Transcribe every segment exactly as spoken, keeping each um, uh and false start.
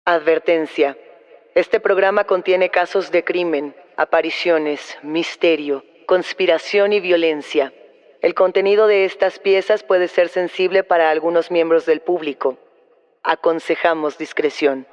Advertencia. Este programa contiene casos de crimen, apariciones, misterio, conspiración y violencia. El contenido de estas piezas puede ser sensible para algunos miembros del público. Aconsejamos discreción.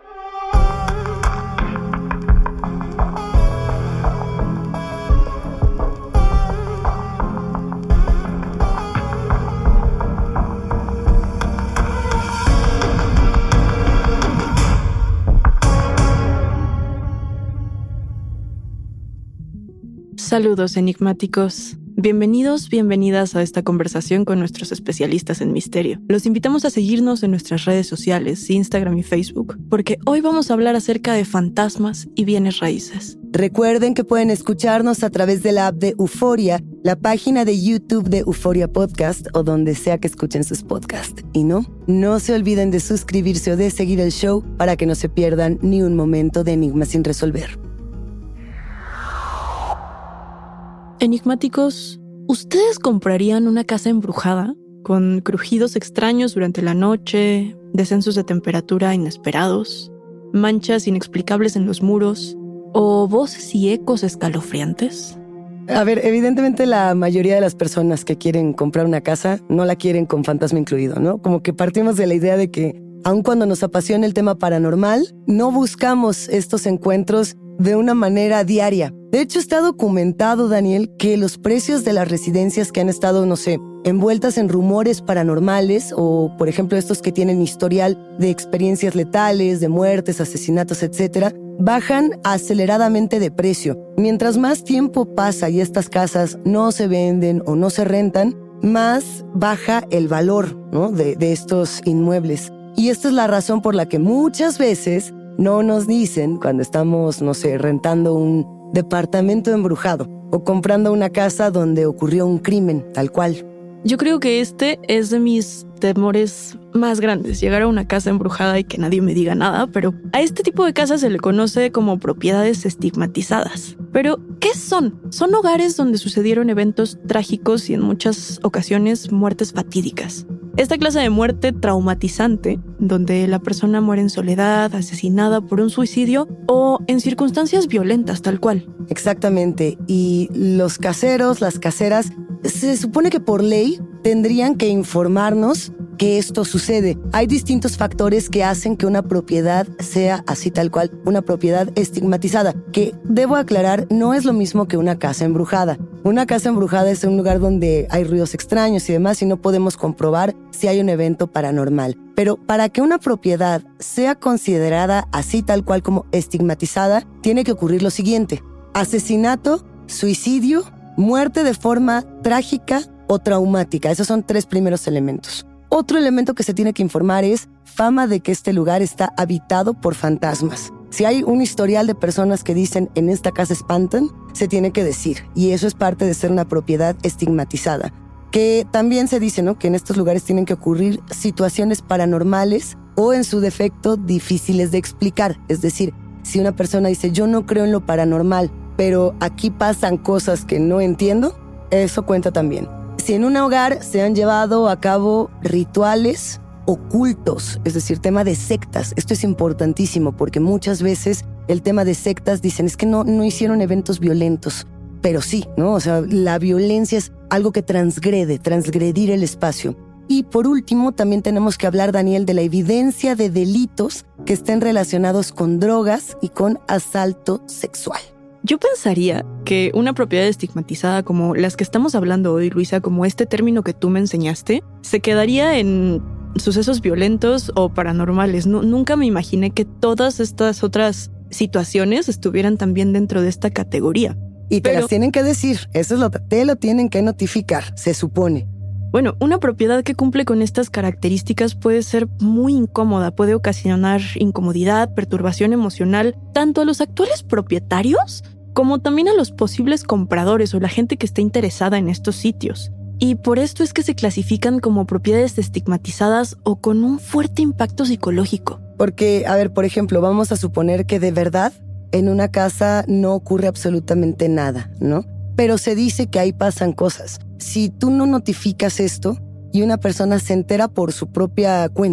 Saludos enigmáticos. Bienvenidos, bienvenidas a esta conversación con nuestros especialistas en misterio. Los invitamos a seguirnos en nuestras redes sociales, Instagram y Facebook, porque hoy vamos a hablar acerca de fantasmas y bienes raíces. Recuerden que pueden escucharnos a través de la app de Euforia, la página de YouTube de Euforia Podcast o donde sea que escuchen sus podcasts. Y no, no se olviden de suscribirse o de seguir el show para que no se pierdan ni un momento de enigmas sin resolver. Enigmáticos, ¿ustedes comprarían una casa embrujada con crujidos extraños durante la noche, descensos de temperatura inesperados, manchas inexplicables en los muros o voces y ecos escalofriantes? A ver, evidentemente la mayoría de las personas que quieren comprar una casa no la quieren con fantasma incluido, ¿no? Como que partimos de la idea de que, aun cuando nos apasiona el tema paranormal, no buscamos estos encuentros de una manera diaria. De hecho, está documentado, Daniel, que los precios de las residencias que han estado, no sé, envueltas en rumores paranormales o, por ejemplo, estos que tienen historial de experiencias letales, de muertes, asesinatos, etcétera, bajan aceleradamente de precio. Mientras más tiempo pasa y estas casas no se venden o no se rentan, más baja el valor, ¿no? de, de estos inmuebles. Y esta es la razón por la que muchas veces no nos dicen cuando estamos, no sé, rentando un departamento embrujado o comprando una casa donde ocurrió un crimen, tal cual. Yo creo que este es de mis temores más grandes, llegar a una casa embrujada y que nadie me diga nada, pero a este tipo de casas se le conoce como propiedades estigmatizadas. Pero, ¿qué son? Son hogares donde sucedieron eventos trágicos y en muchas ocasiones muertes fatídicas. Esta clase de muerte traumatizante, donde la persona muere en soledad, asesinada por un suicidio o en circunstancias violentas, tal cual. Exactamente. Y los caseros, las caseras, se supone que por ley tendrían que informarnos que esto sucede. Hay distintos factores que hacen que una propiedad sea así tal cual, una propiedad estigmatizada, que debo aclarar no es lo mismo que una casa embrujada. Una casa embrujada es un lugar donde hay ruidos extraños y demás y no podemos comprobar si hay un evento paranormal. Pero para que una propiedad sea considerada así tal cual como estigmatizada, tiene que ocurrir lo siguiente: asesinato, suicidio, muerte de forma trágica o traumática. Esos son tres primeros elementos. Otro elemento que se tiene que informar es fama de que este lugar está habitado por fantasmas. Si hay un historial de personas que dicen en esta casa espantan, se tiene que decir. Y eso es parte de ser una propiedad estigmatizada. Que también se dice, ¿no?, que en estos lugares tienen que ocurrir situaciones paranormales o, en su defecto, difíciles de explicar. Es decir, si una persona dice yo no creo en lo paranormal, pero aquí pasan cosas que no entiendo, eso cuenta también. Si en un hogar se han llevado a cabo rituales ocultos, es decir, tema de sectas, esto es importantísimo porque muchas veces el tema de sectas dicen es que no, no hicieron eventos violentos, pero sí, ¿no? O sea, la violencia es algo que transgrede, transgredir el espacio. Y por último, también tenemos que hablar, Daniel, de la evidencia de delitos que estén relacionados con drogas y con asalto sexual. Yo pensaría que una propiedad estigmatizada como las que estamos hablando hoy, Luisa, como este término que tú me enseñaste, se quedaría en sucesos violentos o paranormales. No, nunca me imaginé que todas estas otras situaciones estuvieran también dentro de esta categoría. Y te Pero, las tienen que decir, eso es lo que te lo tienen que notificar, se supone. Bueno, una propiedad que cumple con estas características puede ser muy incómoda, puede ocasionar incomodidad, perturbación emocional, tanto a los actuales propietarios como también a los posibles compradores o la gente que esté interesada en estos sitios. Y por esto es que se clasifican como propiedades estigmatizadas o con un fuerte impacto psicológico. Porque, a ver, por ejemplo, vamos a suponer que de verdad en una casa no ocurre absolutamente nada, ¿no? Pero se dice que ahí pasan cosas. Si tú no notificas esto y una persona se entera por su propia cuenta,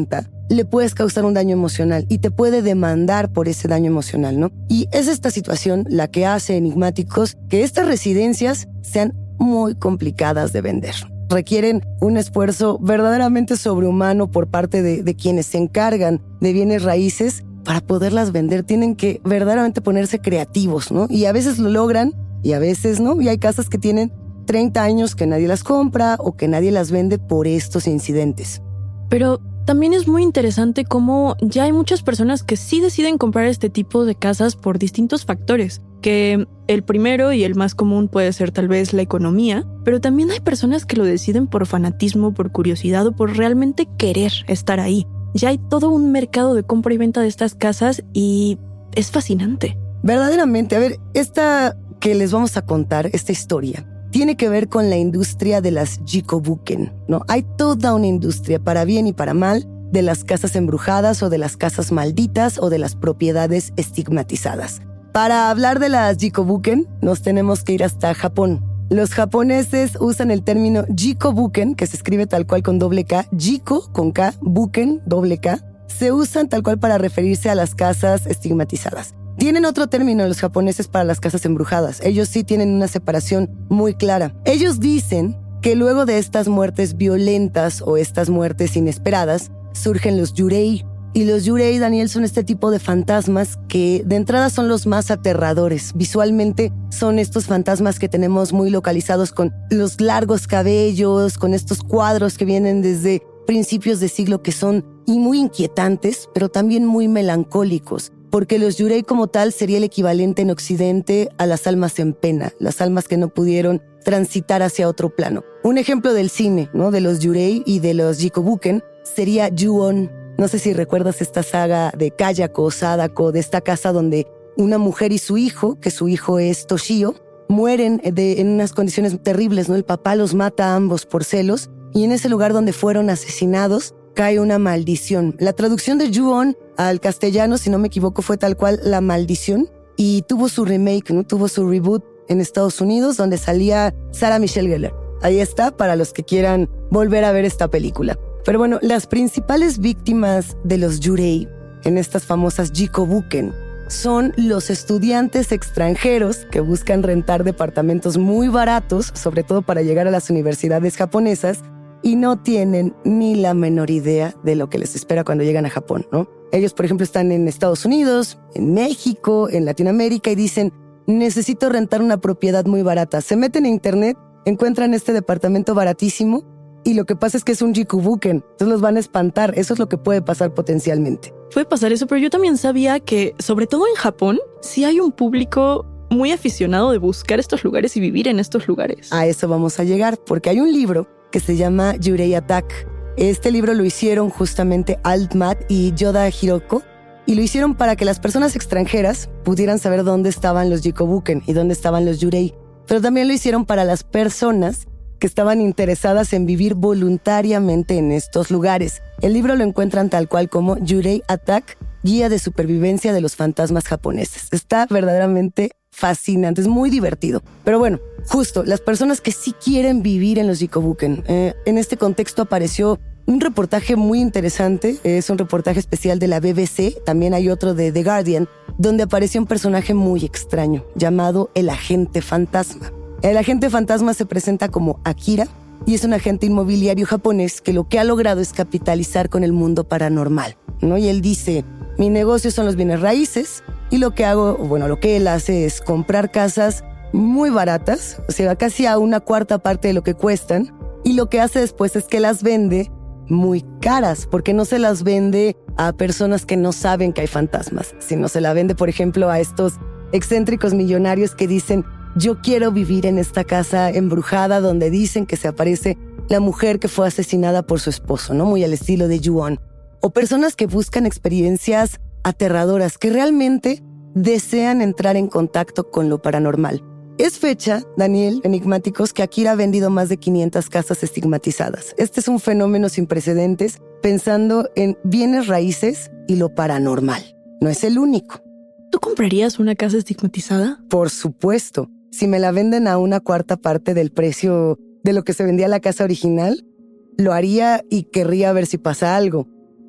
le puedes causar un daño emocional y te puede demandar por ese daño emocional, ¿no? Y es esta situación la que hace enigmáticos que estas residencias sean muy complicadas de vender. Requieren un esfuerzo verdaderamente sobrehumano por parte de, de quienes se encargan de bienes raíces para poderlas vender. Tienen que verdaderamente ponerse creativos, ¿no? Y a veces lo logran y a veces no. Y hay casas que tienen treinta años que nadie las compra o que nadie las vende por estos incidentes. Pero también es muy interesante cómo ya hay muchas personas que sí deciden comprar este tipo de casas por distintos factores, que el primero y el más común puede ser tal vez la economía, pero también hay personas que lo deciden por fanatismo, por curiosidad o por realmente querer estar ahí. Ya hay todo un mercado de compra y venta de estas casas y es fascinante. Verdaderamente, a ver, esta que les vamos a contar, esta historia, tiene que ver con la industria de las jikobuken, ¿no? Hay toda una industria, para bien y para mal, de las casas embrujadas o de las casas malditas o de las propiedades estigmatizadas. Para hablar de las jikobuken, nos tenemos que ir hasta Japón. Los japoneses usan el término jikobuken, que se escribe tal cual con doble K, jiko con K, buken, doble K. Se usan tal cual para referirse a las casas estigmatizadas. Tienen otro término los japoneses para las casas embrujadas. Ellos sí tienen una separación muy clara. Ellos dicen que luego de estas muertes violentas o estas muertes inesperadas, surgen los yurei. Y los yurei, Daniel, son este tipo de fantasmas que de entrada son los más aterradores. Visualmente son estos fantasmas que tenemos muy localizados con los largos cabellos, con estos cuadros que vienen desde principios de siglo que son y muy inquietantes, pero también muy melancólicos. Porque los yurei como tal sería el equivalente en Occidente a las almas en pena, las almas que no pudieron transitar hacia otro plano. Un ejemplo del cine, ¿no? De los yurei y de los jikobuken sería Ju-on. No sé si recuerdas esta saga de Kayako o Sadako, de esta casa donde una mujer y su hijo, que su hijo es Toshio, mueren de, en unas condiciones terribles, ¿no? El papá los mata a ambos por celos y en ese lugar donde fueron asesinados cae una maldición. La traducción de Ju-on al castellano, si no me equivoco, fue tal cual La Maldición y tuvo su remake, ¿no? Tuvo su reboot en Estados Unidos donde salía Sarah Michelle Gellar. Ahí está para los que quieran volver a ver esta película. Pero bueno, las principales víctimas de los yurei en estas famosas jikobuken son los estudiantes extranjeros que buscan rentar departamentos muy baratos, sobre todo para llegar a las universidades japonesas, y no tienen ni la menor idea de lo que les espera cuando llegan a Japón, ¿no? Ellos, por ejemplo, están en Estados Unidos, en México, en Latinoamérica y dicen, necesito rentar una propiedad muy barata. Se meten a internet, encuentran este departamento baratísimo y lo que pasa es que es un jikobuken, entonces los van a espantar. Eso es lo que puede pasar potencialmente. Puede pasar eso, pero yo también sabía que, sobre todo en Japón, sí hay un público muy aficionado de buscar estos lugares y vivir en estos lugares. A eso vamos a llegar, porque hay un libro que se llama Yurei Attack. Este libro lo hicieron justamente Altmat y Yoda Hiroko, y lo hicieron para que las personas extranjeras pudieran saber dónde estaban los jikobuken y dónde estaban los yurei. Pero también lo hicieron para las personas que estaban interesadas en vivir voluntariamente en estos lugares. El libro lo encuentran tal cual como Yurei Attack, guía de supervivencia de los fantasmas japoneses. Está verdaderamente fascinante, es muy divertido. Pero bueno, justo, las personas que sí quieren vivir en los jikobuken. Eh, en este contexto apareció un reportaje muy interesante, es un reportaje especial de la B B C, también hay otro de The Guardian, donde apareció un personaje muy extraño, llamado el agente fantasma. El agente fantasma se presenta como Akira y es un agente inmobiliario japonés que lo que ha logrado es capitalizar con el mundo paranormal, ¿no? Y él dice, mi negocio son los bienes raíces y lo que hago, bueno, lo que él hace es comprar casas muy baratas, o sea, casi a una cuarta parte de lo que cuestan, y lo que hace después es que las vende muy caras, porque no se las vende a personas que no saben que hay fantasmas, sino se la vende, por ejemplo, a estos excéntricos millonarios que dicen, yo quiero vivir en esta casa embrujada donde dicen que se aparece la mujer que fue asesinada por su esposo, ¿no? Muy al estilo de Ju-on. O personas que buscan experiencias aterradoras, que realmente desean entrar en contacto con lo paranormal. Es fecha, Daniel, enigmáticos, que Akira ha vendido más de quinientas casas estigmatizadas. Este es un fenómeno sin precedentes, pensando en bienes raíces y lo paranormal. No es el único. ¿Tú comprarías una casa estigmatizada? Por supuesto. Si me la venden a una cuarta parte del precio de lo que se vendía la casa original, lo haría y querría ver si pasa algo.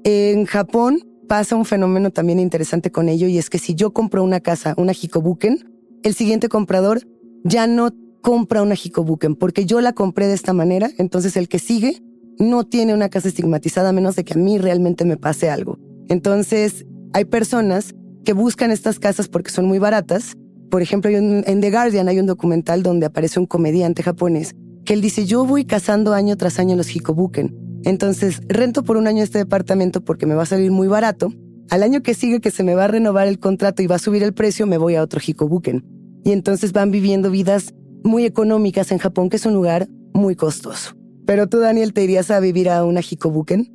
En Japón pasa un fenómeno también interesante con ello, y es que si yo compro una casa, una hikobuken, el siguiente comprador ya no compra una hikobuken porque yo la compré de esta manera, entonces el que sigue no tiene una casa estigmatizada a menos de que a mí realmente me pase algo. Entonces hay personas que buscan estas casas porque son muy baratas. Por ejemplo, en The Guardian hay un documental donde aparece un comediante japonés que él dice, yo voy cazando año tras año los hikobuken. Entonces, rento por un año este departamento porque me va a salir muy barato. Al año que sigue, que se me va a renovar el contrato y va a subir el precio, me voy a otro hikobuken. Y entonces van viviendo vidas muy económicas en Japón, que es un lugar muy costoso. Pero tú, Daniel, ¿te irías a vivir a una hikobuken?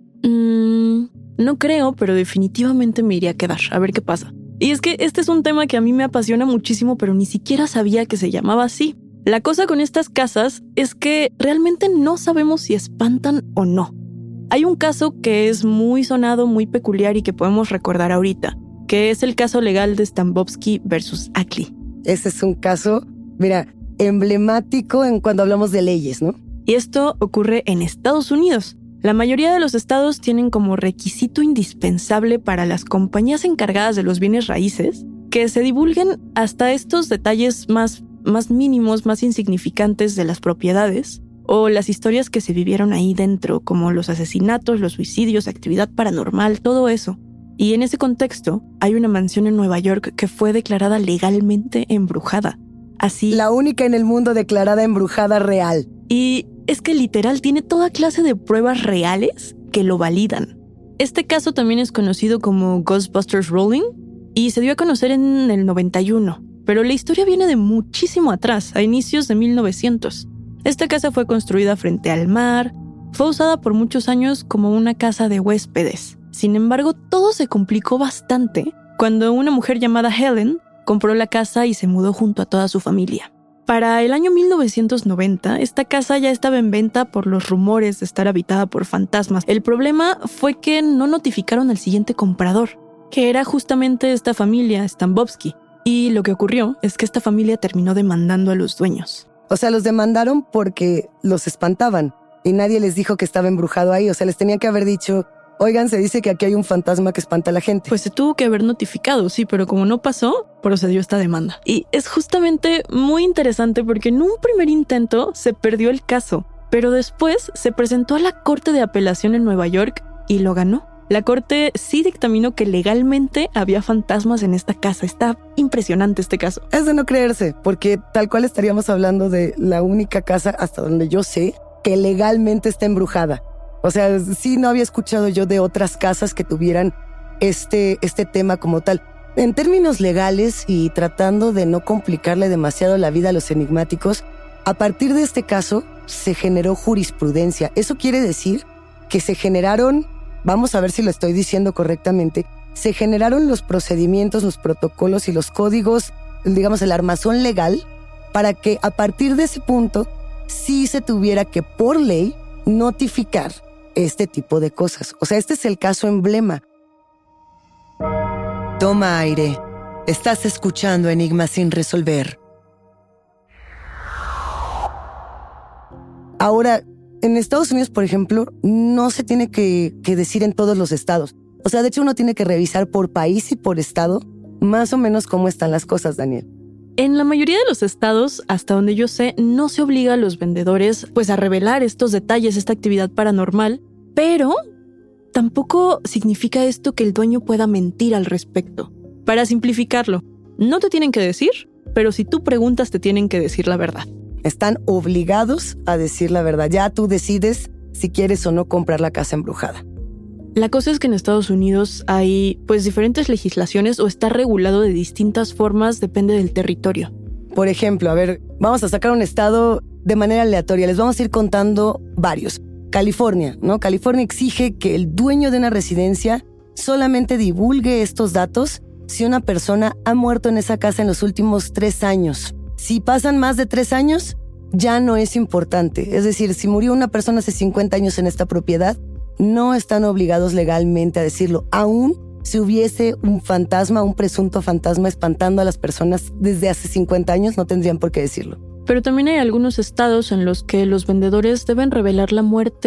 Mm, no creo, pero definitivamente me iría a quedar, a ver qué pasa. Y es que este es un tema que a mí me apasiona muchísimo, pero ni siquiera sabía que se llamaba así. La cosa con estas casas es que realmente no sabemos si espantan o no. Hay un caso que es muy sonado, muy peculiar y que podemos recordar ahorita, que es el caso legal de Stambovsky versus Ackley. Ese es un caso, mira, emblemático en cuando hablamos de leyes, ¿no? Y esto ocurre en Estados Unidos. La mayoría de los estados tienen como requisito indispensable para las compañías encargadas de los bienes raíces que se divulguen hasta estos detalles más, más mínimos, más insignificantes de las propiedades, o las historias que se vivieron ahí dentro, como los asesinatos, los suicidios, actividad paranormal, todo eso. Y en ese contexto, hay una mansión en Nueva York que fue declarada legalmente embrujada. Así... La única en el mundo declarada embrujada real. Y es que literal tiene toda clase de pruebas reales que lo validan. Este caso también es conocido como Ghostbusters Rolling y se dio a conocer en el noventa y uno, pero la historia viene de muchísimo atrás, a inicios de mil novecientos. Esta casa fue construida frente al mar, fue usada por muchos años como una casa de huéspedes. Sin embargo, todo se complicó bastante cuando una mujer llamada Helen compró la casa y se mudó junto a toda su familia. Para el año mil novecientos noventa, esta casa ya estaba en venta por los rumores de estar habitada por fantasmas. El problema fue que no notificaron al siguiente comprador, que era justamente esta familia, Stambovsky. Y lo que ocurrió es que esta familia terminó demandando a los dueños. O sea, los demandaron porque los espantaban y nadie les dijo que estaba embrujado ahí. O sea, les tenía que haber dicho, oigan, se dice que aquí hay un fantasma que espanta a la gente. Pues se tuvo que haber notificado, sí, pero como no pasó, procedió esta demanda. Y es justamente muy interesante porque en un primer intento se perdió el caso, pero después se presentó a la Corte de Apelación en Nueva York y lo ganó. La corte sí dictaminó que legalmente había fantasmas en esta casa. Está impresionante este caso. Es de no creerse, porque tal cual estaríamos hablando de la única casa, hasta donde yo sé, que legalmente está embrujada. O sea, sí no había escuchado yo de otras casas que tuvieran este, este tema como tal. En términos legales y tratando de no complicarle demasiado la vida a los enigmáticos, a partir de este caso se generó jurisprudencia. Eso quiere decir que se generaron... Vamos a ver si lo estoy diciendo correctamente. Se generaron los procedimientos, los protocolos y los códigos, digamos el armazón legal, para que a partir de ese punto sí se tuviera que, por ley, notificar este tipo de cosas. O sea, este es el caso emblema. Toma aire. Estás escuchando Enigmas sin resolver. Ahora, en Estados Unidos, por ejemplo, no se tiene que, que decir en todos los estados. O sea, de hecho, uno tiene que revisar por país y por estado más o menos cómo están las cosas, Daniel. En la mayoría de los estados, hasta donde yo sé, no se obliga a los vendedores pues, a revelar estos detalles, esta actividad paranormal, pero tampoco significa esto que el dueño pueda mentir al respecto. Para simplificarlo, no te tienen que decir, pero si tú preguntas te tienen que decir la verdad. Están obligados a decir la verdad. Ya tú decides si quieres o no comprar la casa embrujada. La cosa es que en Estados Unidos hay pues diferentes legislaciones o está regulado de distintas formas, depende del territorio. Por ejemplo, a ver, vamos a sacar un estado de manera aleatoria. Les vamos a ir contando varios. California, ¿no? California exige que el dueño de una residencia solamente divulgue estos datos si una persona ha muerto en esa casa en los últimos tres años. Si pasan más de tres años, ya no es importante. Es decir, si murió una persona hace cincuenta años en esta propiedad, no están obligados legalmente a decirlo. Aún si hubiese un fantasma, un presunto fantasma espantando a las personas desde hace cincuenta años, no tendrían por qué decirlo. Pero también hay algunos estados en los que los vendedores deben revelar la muerte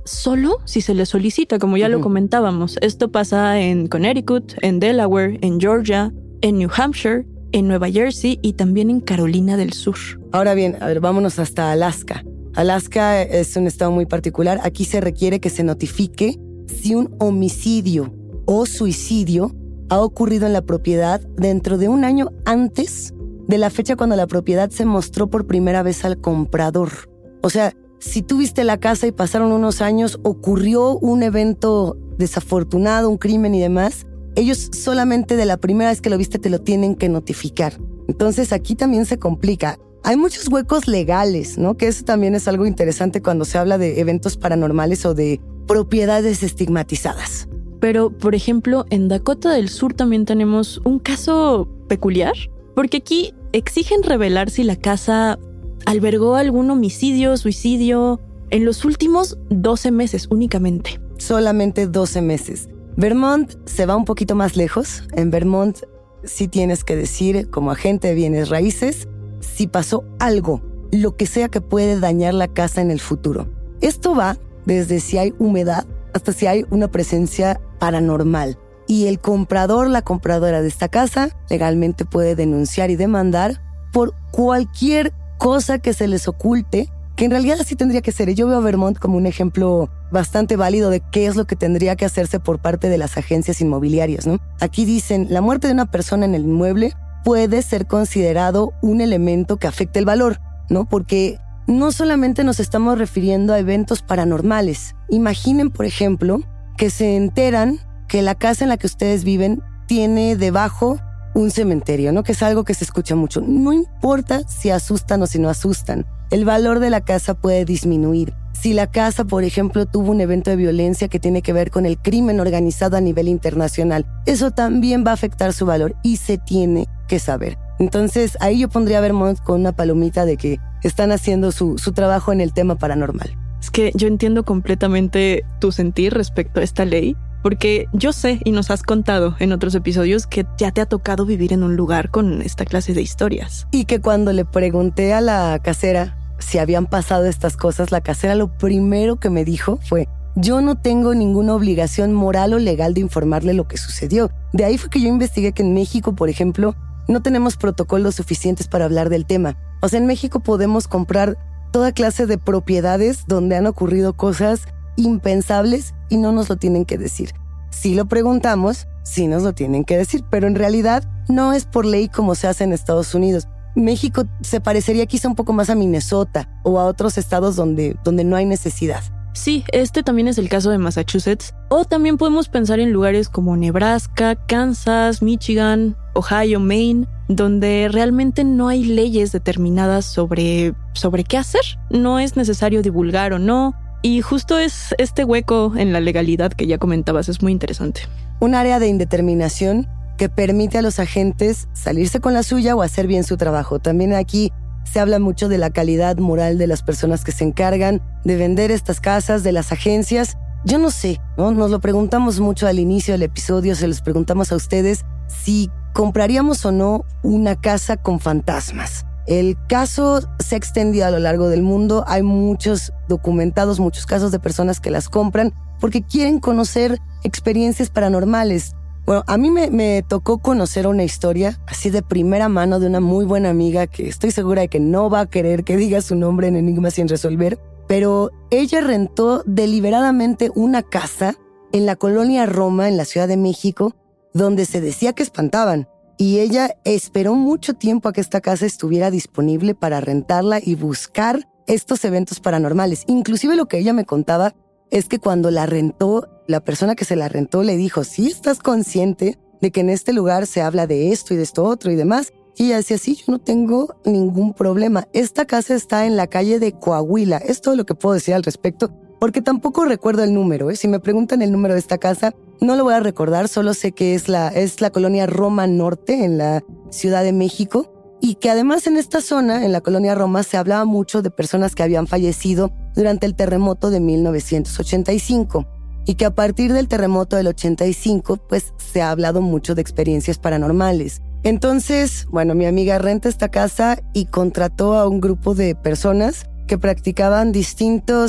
solo si se le solicita, como ya uh-huh. lo comentábamos. Esto pasa en Connecticut, en Delaware, en Georgia, en New Hampshire, en Nueva Jersey y también en Carolina del Sur. Ahora bien, a ver, vámonos hasta Alaska. Alaska es un estado muy particular. Aquí se requiere que se notifique si un homicidio o suicidio ha ocurrido en la propiedad dentro de un año antes de la fecha cuando la propiedad se mostró por primera vez al comprador. O sea, si tú viste la casa y pasaron unos años, ocurrió un evento desafortunado, un crimen y demás, ellos solamente de la primera vez que lo viste te lo tienen que notificar. Entonces aquí también se complica. Hay muchos huecos legales, ¿no? Que eso también es algo interesante cuando se habla de eventos paranormales o de propiedades estigmatizadas. Pero, por ejemplo, en Dakota del Sur también tenemos un caso peculiar, porque aquí exigen revelar si la casa albergó algún homicidio, suicidio, en los últimos doce meses únicamente. Solamente doce meses. Vermont se va un poquito más lejos. En Vermont sí tienes que decir, como agente de bienes raíces, si pasó algo, lo que sea que puede dañar la casa en el futuro. Esto va desde si hay humedad hasta si hay una presencia paranormal. Y el comprador, la compradora de esta casa, legalmente puede denunciar y demandar por cualquier cosa que se les oculte, que en realidad así tendría que ser. Yo veo a Vermont como un ejemplo bastante válido de qué es lo que tendría que hacerse por parte de las agencias inmobiliarias, ¿no? Aquí dicen, la muerte de una persona en el inmueble puede ser considerado un elemento que afecte el valor, ¿no? Porque no solamente nos estamos refiriendo a eventos paranormales. Imaginen, por ejemplo, que se enteran que la casa en la que ustedes viven tiene debajo un cementerio, ¿no? Que es algo que se escucha mucho. No importa si asustan o si no asustan. El valor de la casa puede disminuir. Si la casa, por ejemplo, tuvo un evento de violencia que tiene que ver con el crimen organizado a nivel internacional, eso también va a afectar su valor y se tiene que saber. Entonces, ahí yo pondría a Vermont con una palomita de que están haciendo su, su trabajo en el tema paranormal. Es que yo entiendo completamente tu sentir respecto a esta ley, porque yo sé y nos has contado en otros episodios que ya te ha tocado vivir en un lugar con esta clase de historias. Y que cuando le pregunté a la casera si habían pasado estas cosas, la casera lo primero que me dijo fue: yo no tengo ninguna obligación moral o legal de informarle lo que sucedió. De ahí fue que yo investigué que en México, por ejemplo, no tenemos protocolos suficientes para hablar del tema. O sea, en México podemos comprar toda clase de propiedades donde han ocurrido cosas impensables y no nos lo tienen que decir. Si lo preguntamos, sí nos lo tienen que decir, pero en realidad no es por ley como se hace en Estados Unidos. México se parecería quizá un poco más a Minnesota o a otros estados donde, donde no hay necesidad. Sí, este también es el caso de Massachusetts. O también podemos pensar en lugares como Nebraska, Kansas, Michigan, Ohio, Maine, donde realmente no hay leyes determinadas sobre, sobre qué hacer. No es necesario divulgar o no. Y justo es este hueco en la legalidad que ya comentabas, es muy interesante. Un área de indeterminación que permite a los agentes salirse con la suya o hacer bien su trabajo. También aquí se habla mucho de la calidad moral de las personas que se encargan de vender estas casas, de las agencias. Yo no sé, ¿no? Nos lo preguntamos mucho al inicio del episodio, se los preguntamos a ustedes si compraríamos o no una casa con fantasmas. El caso se ha extendido a lo largo del mundo. Hay muchos documentados, muchos casos de personas que las compran porque quieren conocer experiencias paranormales. Bueno, a mí me, me tocó conocer una historia así de primera mano de una muy buena amiga que estoy segura de que no va a querer que diga su nombre en Enigma sin resolver, pero ella rentó deliberadamente una casa en la colonia Roma, en la Ciudad de México, donde se decía que espantaban. Y ella esperó mucho tiempo a que esta casa estuviera disponible para rentarla y buscar estos eventos paranormales. Inclusive lo que ella me contaba es que cuando la rentó, la persona que se la rentó le dijo: ¿sí estás consciente de que en este lugar se habla de esto y de esto otro y demás? Y ella decía: sí, yo no tengo ningún problema. Esta casa está en la calle de Coahuila. Es todo lo que puedo decir al respecto, porque tampoco recuerdo el número, ¿eh? Si me preguntan el número de esta casa, no lo voy a recordar, solo sé que es la, es la colonia Roma Norte, en la Ciudad de México, y que además en esta zona, en la colonia Roma, se hablaba mucho de personas que habían fallecido durante el terremoto de mil novecientos ochenta y cinco, y que a partir del terremoto del ochenta y cinco, pues se ha hablado mucho de experiencias paranormales. Entonces, bueno, mi amiga renta esta casa y contrató a un grupo de personas que practicaban distintos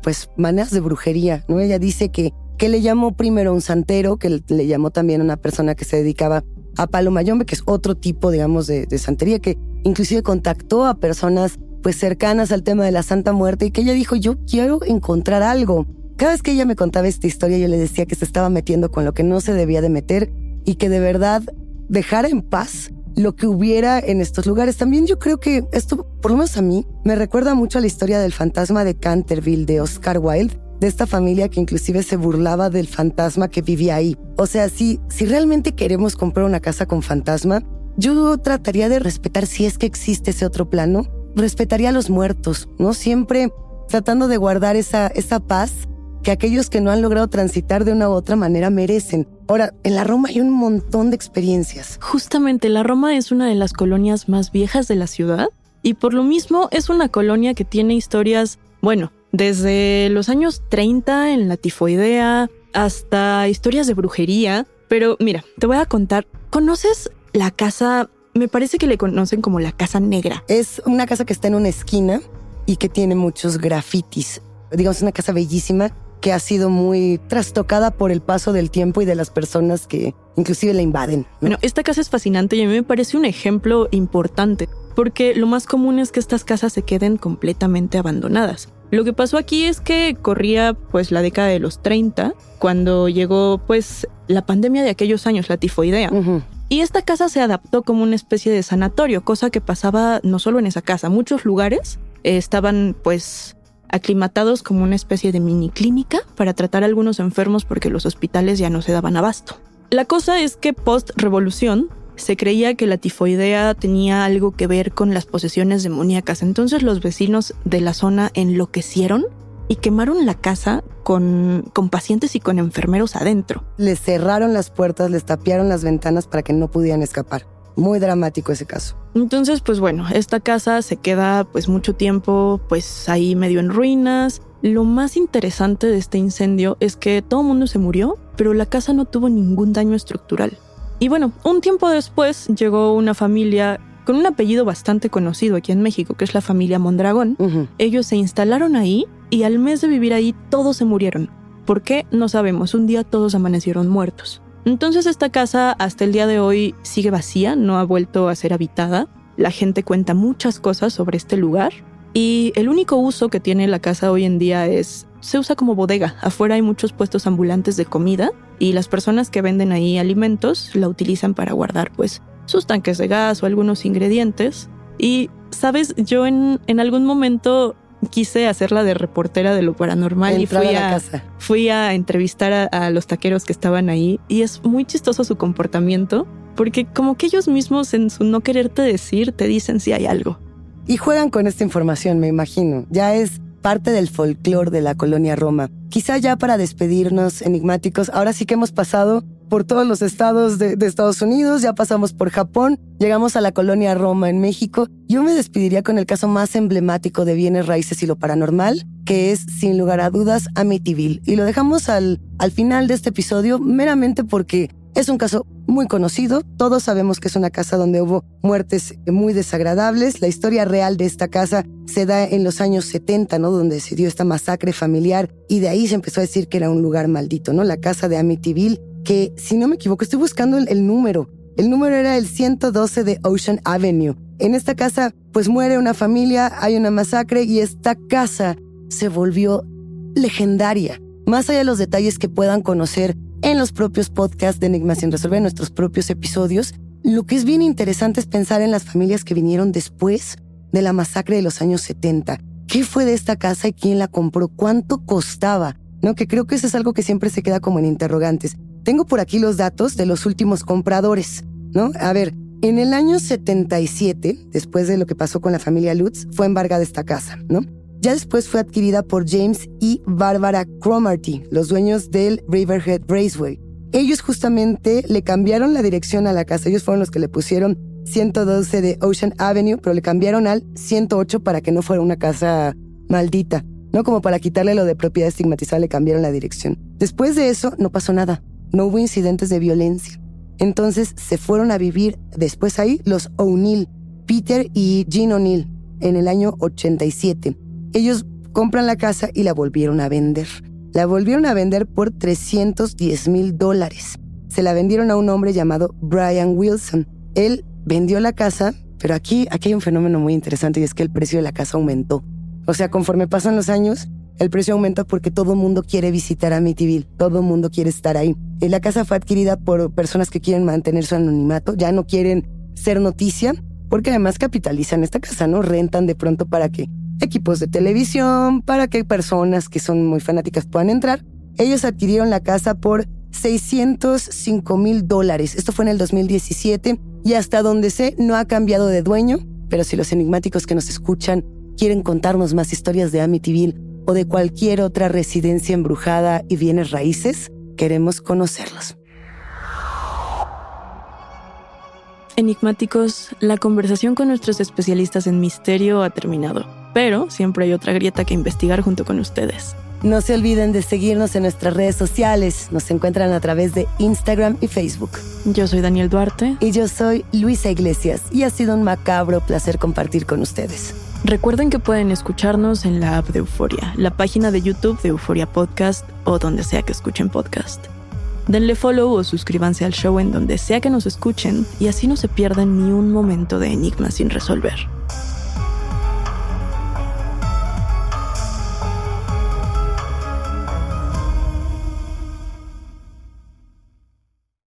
pues, maneras de brujería, ¿no? Ella dice que, que le llamó primero a un santero, que le, le llamó también a una persona que se dedicaba a palo mayombe, que es otro tipo, digamos, de, de santería, que inclusive contactó a personas pues cercanas al tema de la Santa Muerte, y que ella dijo, yo quiero encontrar algo. Cada vez que ella me contaba esta historia, yo le decía que se estaba metiendo con lo que no se debía de meter y que de verdad dejara en paz lo que hubiera en estos lugares. También yo creo que esto, por lo menos a mí, me recuerda mucho a la historia del fantasma de Canterville de Oscar Wilde, de esta familia que inclusive se burlaba del fantasma que vivía ahí. O sea, si, si realmente queremos comprar una casa con fantasma, yo trataría de respetar, si es que existe ese otro plano, respetaría a los muertos, ¿no? Siempre tratando de guardar esa, esa paz que aquellos que no han logrado transitar de una u otra manera merecen. Ahora, en la Roma hay un montón de experiencias. Justamente, la Roma es una de las colonias más viejas de la ciudad y por lo mismo es una colonia que tiene historias, bueno, desde los años treinta en la tifoidea hasta historias de brujería. Pero mira, te voy a contar, ¿conoces la casa? Me parece que le conocen como la Casa Negra. Es una casa que está en una esquina y que tiene muchos grafitis. Digamos, es una casa bellísima que ha sido muy trastocada por el paso del tiempo y de las personas que inclusive la invaden, ¿no? Bueno, esta casa es fascinante y a mí me parece un ejemplo importante, porque lo más común es que estas casas se queden completamente abandonadas. Lo que pasó aquí es que corría pues la década de los treinta, cuando llegó pues la pandemia de aquellos años, la tifoidea. Uh-huh. Y esta casa se adaptó como una especie de sanatorio, cosa que pasaba no solo en esa casa. Muchos lugares eh, estaban pues aclimatados como una especie de mini clínica para tratar a algunos enfermos porque los hospitales ya no se daban abasto. La cosa es que post-revolución se creía que la tifoidea tenía algo que ver con las posesiones demoníacas. Entonces los vecinos de la zona enloquecieron y quemaron la casa con, con pacientes y con enfermeros adentro. Les cerraron las puertas, les tapiaron las ventanas para que no pudieran escapar. Muy dramático ese caso. Entonces, pues bueno, esta casa se queda pues mucho tiempo pues ahí medio en ruinas. Lo más interesante de este incendio es que todo el mundo se murió, pero la casa no tuvo ningún daño estructural. Y bueno, un tiempo después llegó una familia con un apellido bastante conocido aquí en México, que es la familia Mondragón. Uh-huh. Ellos se instalaron ahí y al mes de vivir ahí todos se murieron. ¿Por qué? No sabemos. Un día todos amanecieron muertos. Entonces esta casa hasta el día de hoy sigue vacía, no ha vuelto a ser habitada. La gente cuenta muchas cosas sobre este lugar y el único uso que tiene la casa hoy en día es, se usa como bodega. Afuera hay muchos puestos ambulantes de comida y las personas que venden ahí alimentos la utilizan para guardar pues sus tanques de gas o algunos ingredientes. Y, ¿sabes? Yo en, en algún momento quise hacerla de reportera de lo paranormal. Entrar y fui a, a, la casa. fui a entrevistar a, a los taqueros que estaban ahí y es muy chistoso su comportamiento porque como que ellos mismos en su no quererte decir te dicen si hay algo. Y juegan con esta información, me imagino. Ya es parte del folclore de la colonia Roma. Quizá ya para despedirnos, enigmáticos, ahora sí que hemos pasado por todos los estados de, de Estados Unidos, ya pasamos por Japón, llegamos a la colonia Roma en México. Yo me despediría con el caso más emblemático de bienes raíces y lo paranormal, que es, sin lugar a dudas, Amityville. Y lo dejamos al, al final de este episodio meramente porque es un caso muy conocido. Todos sabemos que es una casa donde hubo muertes muy desagradables. La historia real de esta casa se da en los años setenta, ¿no? Donde se dio esta masacre familiar y de ahí se empezó a decir que era un lugar maldito, ¿no? La casa de Amityville, que, si no me equivoco, estoy buscando el, el número. El número era el ciento doce de Ocean Avenue. En esta casa, pues muere una familia, hay una masacre y esta casa se volvió legendaria. Más allá de los detalles que puedan conocer en los propios podcasts de Enigmas sin resolver, en nuestros propios episodios, lo que es bien interesante es pensar en las familias que vinieron después de la masacre de los años setenta. ¿Qué fue de esta casa y quién la compró? ¿Cuánto costaba? ¿No? Que creo que eso es algo que siempre se queda como en interrogantes. Tengo por aquí los datos de los últimos compradores, ¿no? A ver, en el año setenta y siete, después de lo que pasó con la familia Lutz, fue embargada esta casa, ¿no? Ya después fue adquirida por James y Barbara Cromarty, los dueños del Riverhead Raceway. Ellos justamente le cambiaron la dirección a la casa. Ellos fueron los que le pusieron ciento doce de Ocean Avenue, pero le cambiaron al ciento ocho para que no fuera una casa maldita, ¿no? Como para quitarle lo de propiedad estigmatizada, le cambiaron la dirección. Después de eso, no pasó nada. No hubo incidentes de violencia. Entonces se fueron a vivir después ahí los O'Neill, Peter y Jean O'Neill, en el año ochenta y siete. Ellos compran la casa y la volvieron a vender. La volvieron a vender por trescientos diez mil dólares. Se la vendieron a un hombre llamado Brian Wilson. Él vendió la casa, pero aquí, aquí hay un fenómeno muy interesante y es que el precio de la casa aumentó. O sea, conforme pasan los años, el precio aumenta porque todo el mundo quiere visitar Amityville, todo el mundo quiere estar ahí. Y la casa fue adquirida por personas que quieren mantener su anonimato, ya no quieren ser noticia, porque además capitalizan esta casa, ¿no? Rentan de pronto para que equipos de televisión, para que personas que son muy fanáticas puedan entrar. Ellos adquirieron la casa por seiscientos cinco mil dólares. Esto fue en el dos mil diecisiete y hasta donde sé no ha cambiado de dueño, pero si los enigmáticos que nos escuchan quieren contarnos más historias de Amityville o de cualquier otra residencia embrujada y bienes raíces, queremos conocerlos. Enigmáticos, la conversación con nuestros especialistas en misterio ha terminado, pero siempre hay otra grieta que investigar junto con ustedes. No se olviden de seguirnos en nuestras redes sociales. Nos encuentran a través de Instagram y Facebook. Yo soy Daniel Duarte. Y yo soy Luisa Iglesias. Y ha sido un macabro placer compartir con ustedes. Recuerden que pueden escucharnos en la app de Euforia, la página de YouTube de Euforia Podcast o donde sea que escuchen podcast. Denle follow o suscríbanse al show en donde sea que nos escuchen y así no se pierdan ni un momento de enigma sin resolver.